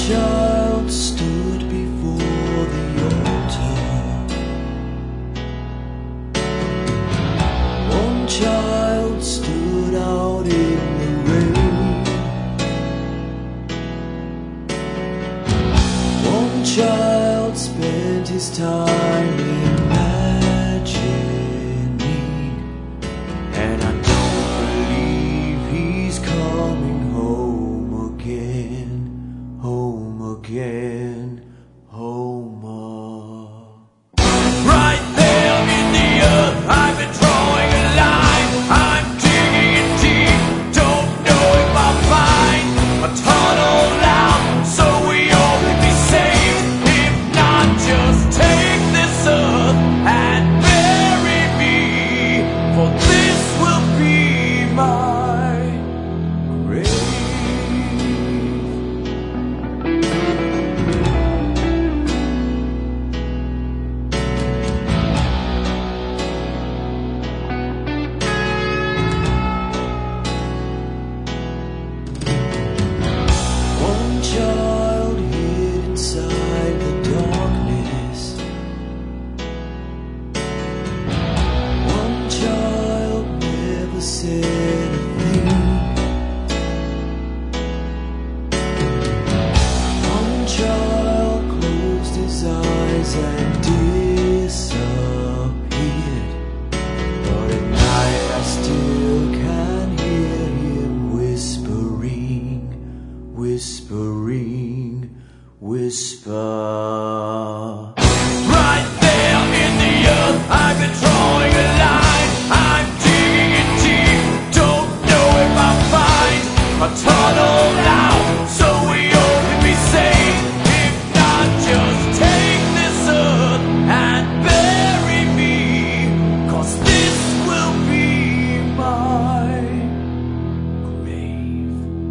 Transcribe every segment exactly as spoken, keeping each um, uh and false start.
child stood before the altar. One child stood out in the rain. One child spent his time imagining, and I don't believe he's coming home again. Home again, home. Right there in the earth, I've been drawing a line. I'm digging it deep, don't know if I'll find a tunnel out, so we all can be saved. If not, just take this earth and bury me, for this will be my grave. One child hid inside the darkness. One child never said a thing. One child closed his eyes and disappeared. But at night I still can hear him whispering, whispering, whisper. Right there in the earth, I've been drawing a line. I'm digging it deep, don't know if I'll find a tunnel out, so we all can be saved. If not, just take this earth and bury me, 'cause this will be my grave.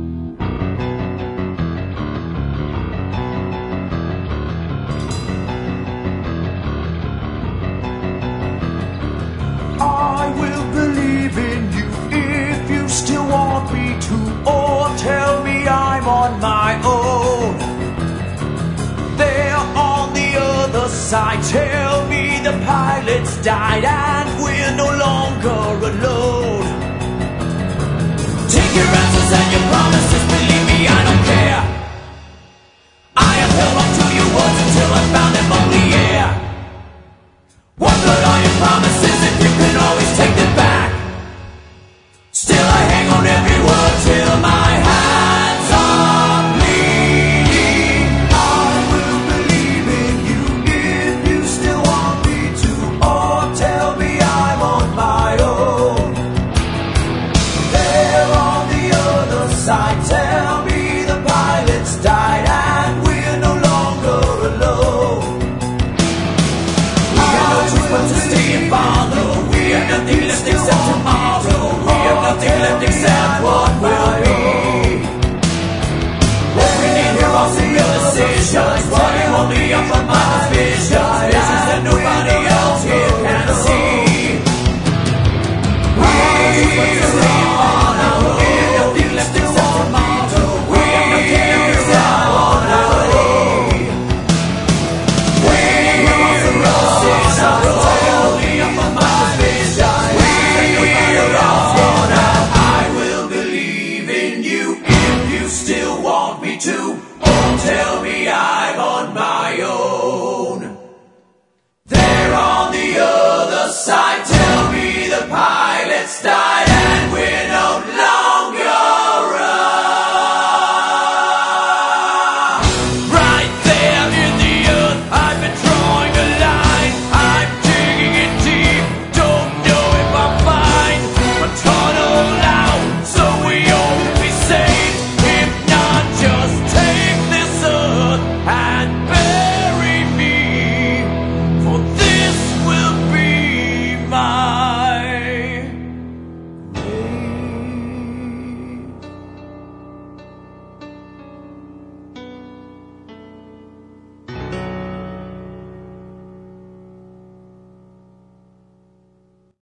I will believe in you if you still want me to, or tell me I'm on my own. There on the other side, tell me the pilots died and we're no longer alone. Take your answers and your promises, believe me, I don't care. I have held on to your words until I found them on the air. What good are your promises if you can always take them back? Still I hang on every word till my hands are bleeding. I will believe in you if you still want me to, or tell me I'm on my own. There on the other side, tell me the pilots died and we're no longer alone. We have no choice but to stay and follow. We have nothing left except tomorrow. We have nothing left except what will be. What we need here are some real decisions, running only off of my visions, visions that nobody else here can see. We have no choice but to stay and follow. We have nothing left except tomorrow. We have nothing left except what will be. We are some real decisions, running only off of my visions, visions that nobody else here can see. I will believe in you if you still want me to, or tell me I